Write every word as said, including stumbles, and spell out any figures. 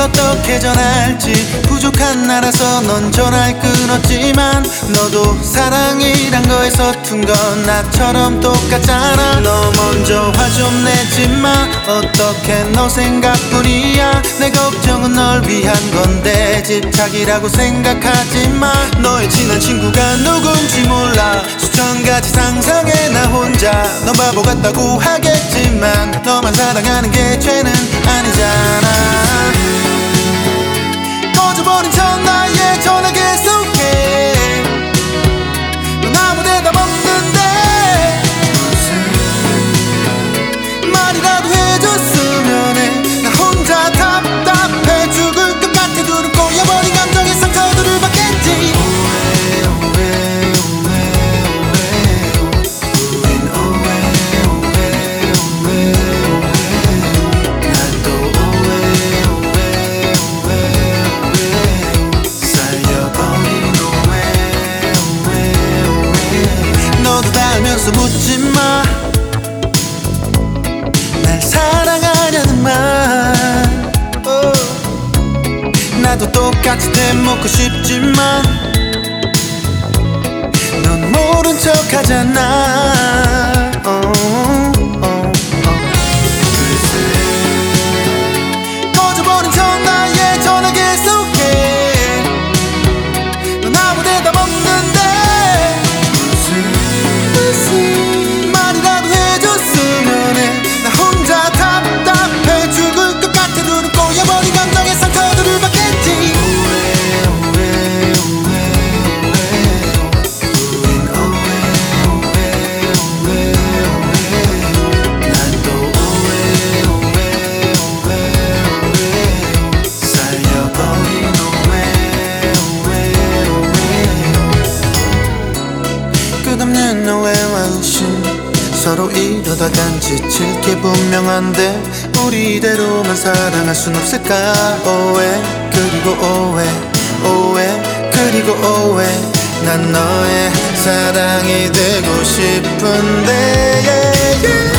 어떻게 전할지 부족한 나라서 넌 전화를 끊었지만 너도 사랑이란 거에 서툰 건 나처럼 똑같잖아. 너 먼저 화 좀 내지마. 어떻게 너 생각뿐이야. 내 걱정은 널 위한 건데 집착이라고 생각하지마. 너의 친한 친구가 누군지 몰라. 수천 가지 상상해 나 혼자. 넌 바보 같다고 하겠지만 너만 사랑하는 게 죄는 아니잖아. 꺼져버린 전화에 전화 계속해. 넌 아무 대답 없는데 무슨 말이라도 해줬으면 해. 나 혼자 답답해 죽을 것 같아. 두른 꼬여버린 감정의 상처들을 받겠지. 오해 오해 오해 오해 우린 오해 오해 오해 오해 난 또 오해 오해 오해 쌓여버린 오해 오해 오해. 너도 닿으면서 묻지마. 날 사랑하냐는 말. oh. 나도 똑같이 대먹고 싶지만 넌 모른 척 하잖아. oh. 꺼져버린 전화에 전화 계속해. 넌 아무 대답 없는데 무슨 무슨 말이라도 해줬으면 해. 나 혼자 답답해 죽을 것 같아. 두른 꼬여버린 감정의 상처들을 받겠지. 오해 오해 오해 오해 우린 오해 오해 오해 오해 난 또 오해 오해 오해 오해 쌓여버린 오해 오해 오해. 끝없는 오해와 의심 서로 이러다간 지칠 게 분명한데 우리 이대로만 사랑할 순 없을까. 오해 그리고 오해 오해 그리고 오해. 난 너의 사랑이 되고 싶은데 yeah, yeah.